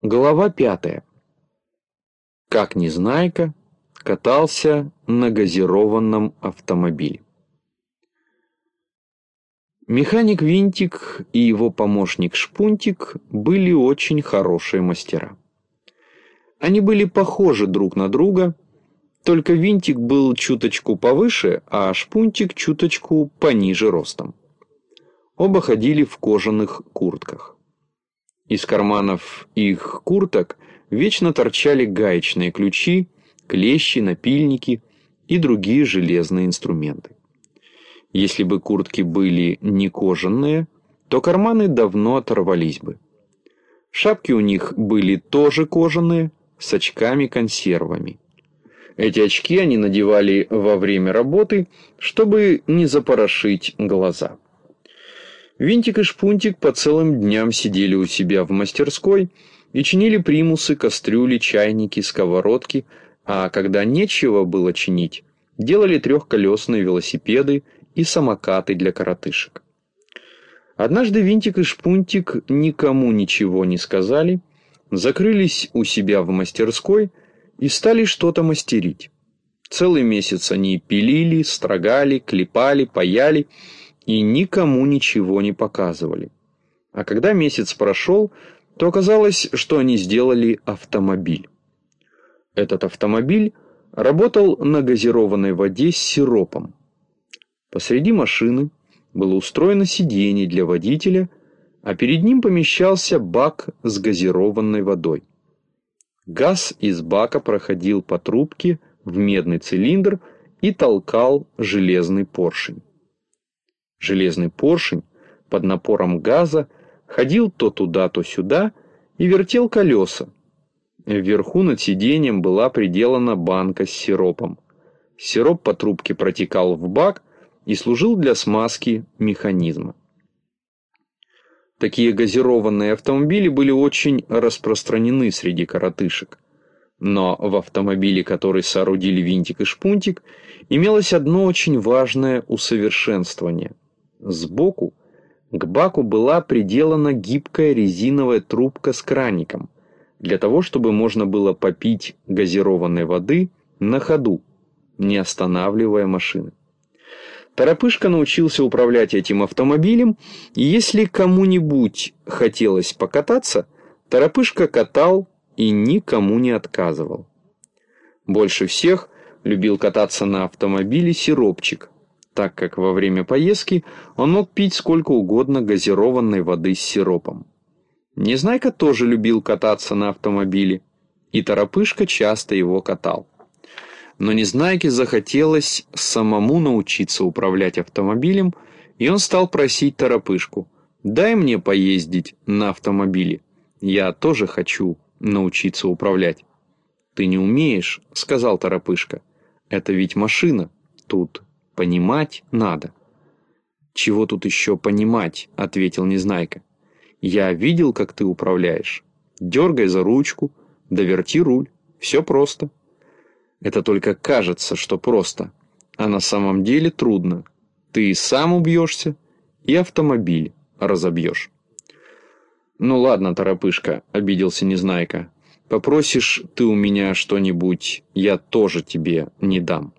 Глава 5. Как Незнайка катался на газированном автомобиле. Механик Винтик и его помощник Шпунтик были очень хорошие мастера. Они были похожи друг на друга, только Винтик был чуточку повыше, а Шпунтик чуточку пониже ростом. Оба ходили в кожаных куртках. Из карманов их курток вечно торчали гаечные ключи, клещи, напильники и другие железные инструменты. Если бы куртки были не кожаные, то карманы давно оторвались бы. Шапки у них были тоже кожаные, с очками-консервами. Эти очки они надевали во время работы, чтобы не запорошить глаза. Винтик и Шпунтик по целым дням сидели у себя в мастерской и чинили примусы, кастрюли, чайники, сковородки, а когда нечего было чинить, делали трехколесные велосипеды и самокаты для коротышек. Однажды Винтик и Шпунтик никому ничего не сказали, закрылись у себя в мастерской и стали что-то мастерить. Целый месяц они пилили, строгали, клепали, паяли и никому ничего не показывали. А когда месяц прошел, то оказалось, что они сделали автомобиль. Этот автомобиль работал на газированной воде с сиропом. Посреди машины было устроено сиденье для водителя, а перед ним помещался бак с газированной водой. Газ из бака проходил по трубке в медный цилиндр и толкал железный поршень. Железный поршень под напором газа ходил то туда, то сюда и вертел колеса. Вверху над сиденьем была приделана банка с сиропом. Сироп по трубке протекал в бак и служил для смазки механизма. Такие газированные автомобили были очень распространены среди коротышек. Но в автомобиле, который соорудили Винтик и Шпунтик, имелось одно очень важное усовершенствование. Сбоку к баку была приделана гибкая резиновая трубка с краником, для того, чтобы можно было попить газированной воды на ходу, не останавливая машины. Торопышка научился управлять этим автомобилем, и если кому-нибудь хотелось покататься, Торопышка катал и никому не отказывал. Больше всех любил кататься на автомобиле Сиропчик, так как во время поездки он мог пить сколько угодно газированной воды с сиропом. Незнайка тоже любил кататься на автомобиле, и Торопышка часто его катал. Но Незнайке захотелось самому научиться управлять автомобилем, и он стал просить Торопышку: «Дай мне поездить на автомобиле, я тоже хочу научиться управлять». «Ты не умеешь», — сказал Торопышка, — «это ведь машина, тут понимать надо». «Чего тут еще понимать?» — ответил Незнайка. «Я видел, как ты управляешь. Дергай за ручку, доверти руль, все просто». «Это только кажется, что просто, а на самом деле трудно. Ты и сам убьешься, и автомобиль разобьешь». «Ну ладно, Торопышка», — обиделся Незнайка. «Попросишь ты у меня что-нибудь, я тоже тебе не дам».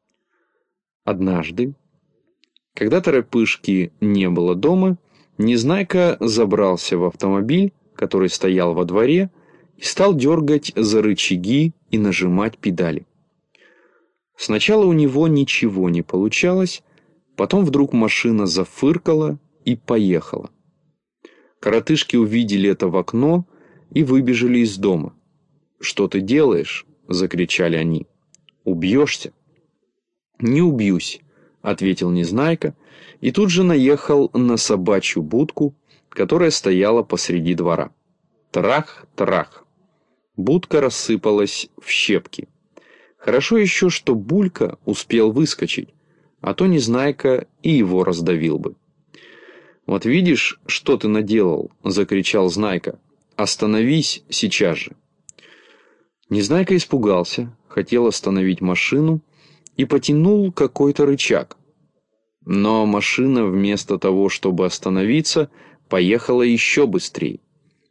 Однажды, когда Торопышки не было дома, Незнайка забрался в автомобиль, который стоял во дворе, и стал дергать за рычаги и нажимать педали. Сначала у него ничего не получалось, потом вдруг машина зафыркала и поехала. Коротышки увидели это в окно и выбежали из дома. «Что ты делаешь?» — закричали они. «Убьешься?» «Не убьюсь», — ответил Незнайка, и тут же наехал на собачью будку, которая стояла посреди двора. Трах-трах. Будка рассыпалась в щепки. Хорошо еще, что Булька успел выскочить, а то Незнайка и его раздавил бы. «Вот видишь, что ты наделал?» — закричал Знайка. «Остановись сейчас же!» Незнайка испугался, хотел остановить машину и потянул какой-то рычаг. Но машина вместо того, чтобы остановиться, поехала еще быстрее.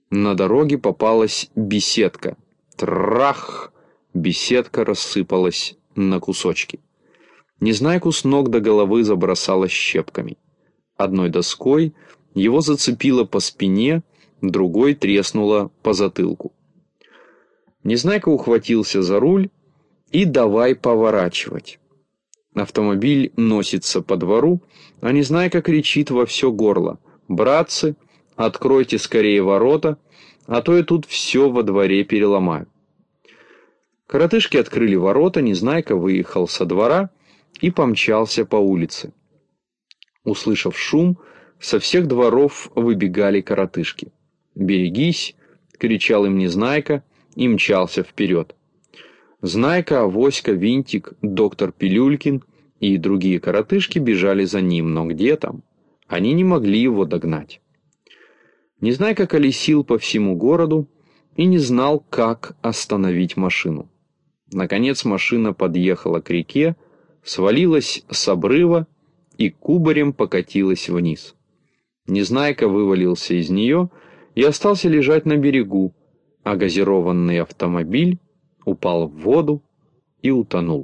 На дороге попалась беседка. Трах! Беседка рассыпалась на кусочки. Незнайку с ног до головы забросало щепками. Одной доской его зацепило по спине, другой треснуло по затылку. Незнайка ухватился за руль и давай поворачивать. Автомобиль носится по двору, а Незнайка кричит во все горло: «Братцы, откройте скорее ворота, а то я тут все во дворе переломаю». Коротышки открыли ворота, Незнайка выехал со двора и помчался по улице. Услышав шум, со всех дворов выбегали коротышки. «Берегись!» — кричал им Незнайка и мчался вперед. Знайка, Авоська, Винтик, доктор Пилюлькин и другие коротышки бежали за ним, но где там? Они не могли его догнать. Незнайка колесил по всему городу и не знал, как остановить машину. Наконец машина подъехала к реке, свалилась с обрыва и кубарем покатилась вниз. Незнайка вывалился из нее и остался лежать на берегу, а газированный автомобиль упал в воду и утонул.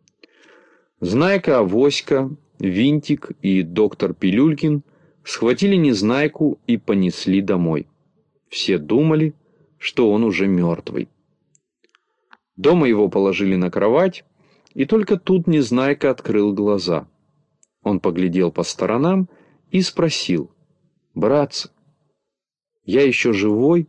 Знайка, Авоська, Винтик и доктор Пилюлькин схватили Незнайку и понесли домой. Все думали, что он уже мертвый. Дома его положили на кровать, и только тут Незнайка открыл глаза. Он поглядел по сторонам и спросил: «Братцы, я еще живой?»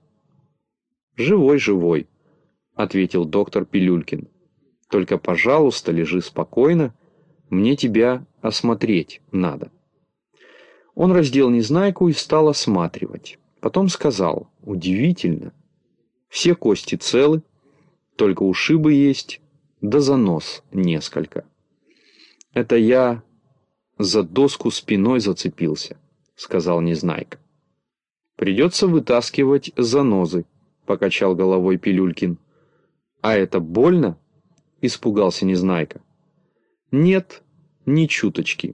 «Живой, живой», — ответил доктор Пилюлькин. «Только, пожалуйста, лежи спокойно, мне тебя осмотреть надо». Он раздел Незнайку и стал осматривать. Потом сказал: «Удивительно, все кости целы, только ушибы есть, да занос несколько. Это я за доску спиной зацепился», — сказал Незнайка. «Придется вытаскивать занозы», — покачал головой Пилюлькин. «А это больно?» — испугался Незнайка. «Нет, ни чуточки.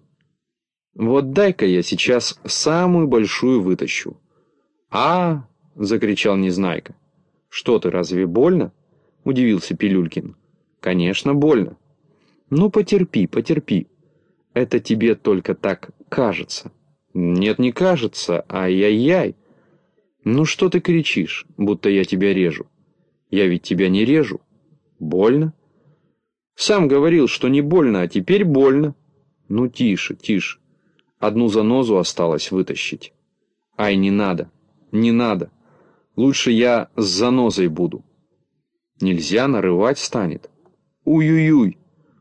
Вот дай-ка я сейчас самую большую вытащу». «А!» — закричал Незнайка. «Что ты, разве больно?» — удивился Пилюлькин. «Конечно, больно. Ну, потерпи, потерпи. Это тебе только так кажется». «Нет, не кажется. Ай-яй-яй. Ну что ты кричишь, будто я тебя режу? Я ведь тебя не режу. Больно?» «Сам говорил, что не больно, а теперь больно». «Ну, тише, тише. Одну занозу осталось вытащить». «Ай, не надо, не надо. Лучше я с занозой буду». «Нельзя, нарывать станет». «Уй-уй-уй».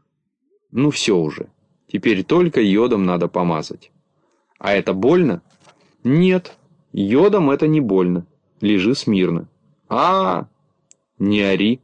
«Ну все уже. Теперь только йодом надо помазать». «А это больно?» «Нет, йодом это не больно. Лежи смирно». «А-а-а! Не ори».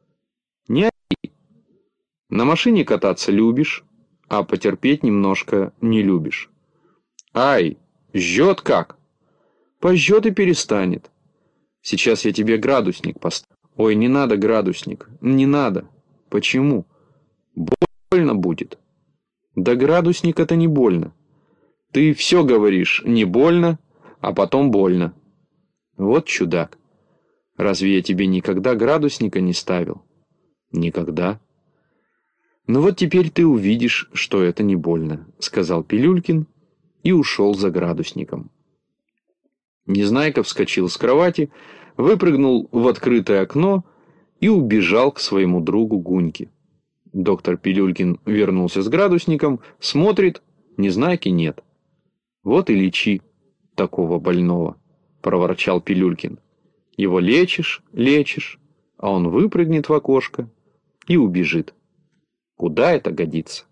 «Не ори. На машине кататься любишь, а потерпеть немножко не любишь». «Ай, жжет как?» «Пожжет и перестанет. Сейчас я тебе градусник поставлю». «Ой, не надо градусник, не надо». «Почему?» «Больно будет». «Да градусник это не больно. Ты все говоришь не больно, а потом больно». «Вот чудак. Разве я тебе никогда градусника не ставил?» «Никогда». «Ну вот теперь ты увидишь, что это не больно», — сказал Пилюлькин и ушел за градусником. Незнайка вскочил с кровати, выпрыгнул в открытое окно и убежал к своему другу Гуньке. Доктор Пилюлькин вернулся с градусником, смотрит, Незнайки нет. «Вот и лечи такого больного», — проворчал Пилюлькин. «Его лечишь, лечишь, а он выпрыгнет в окошко и убежит. Куда это годится?»